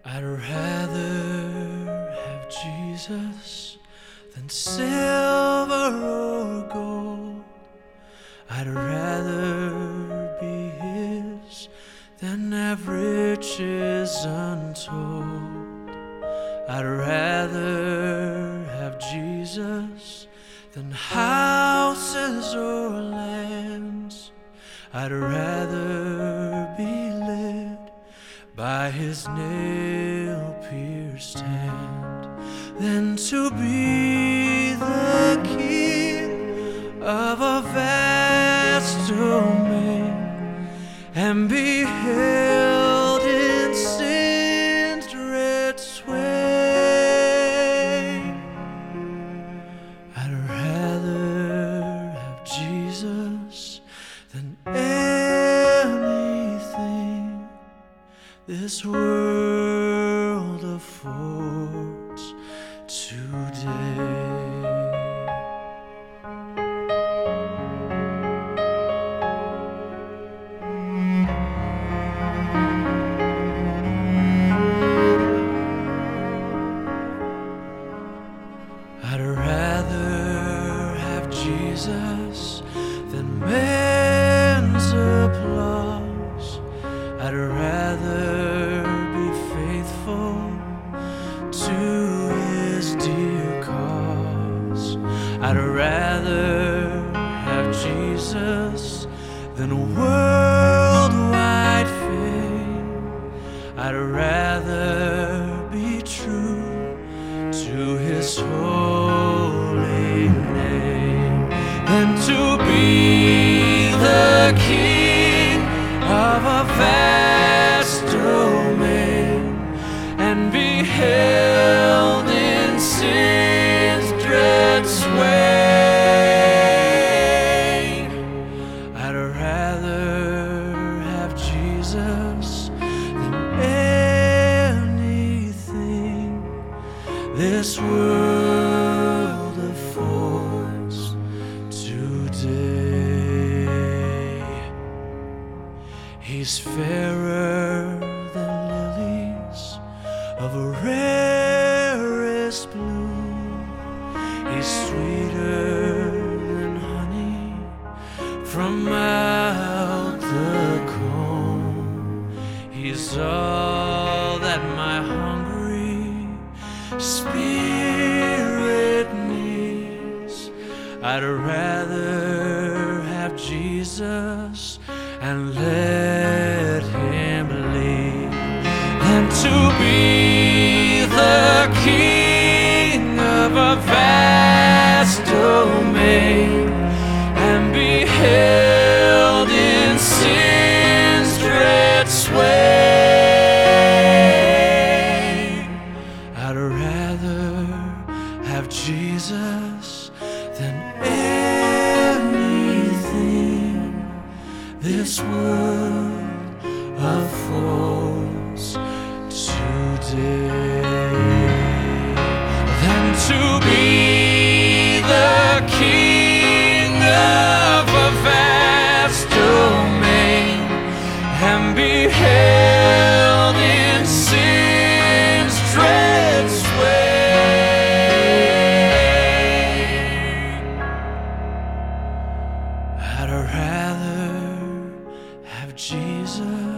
I'd rather have Jesus than silver or gold. I'd rather be His than have riches untold. I'd rather have Jesus than houses or lands. I'd rather be led by His nail-pierced hand than to be the king of a vast domain and be held in sin's dread sway. I'd rather have Jesus than anything this world affords today. I'd rather have Jesus than man's applause. I'd rather be faithful to His dear cause. I'd rather have Jesus than worldwide fame. I'd rather be true to His holy name than to be the king of a vast domain and be held in sin's dread sway. I'd rather have Jesus than anything this world affords today. He's fairer than lilies of a rarest blue. He's sweeter than honey from out the comb. He's all that my hungry spirit needs. I'd rather have Jesus and let Him lead than to be the king of a vast domain and be held in sin's dread sway. I'd rather have Jesus than anything this world affords today than to be the king of a vast domain and be held in sin's dread sway. I'd rather have Jesus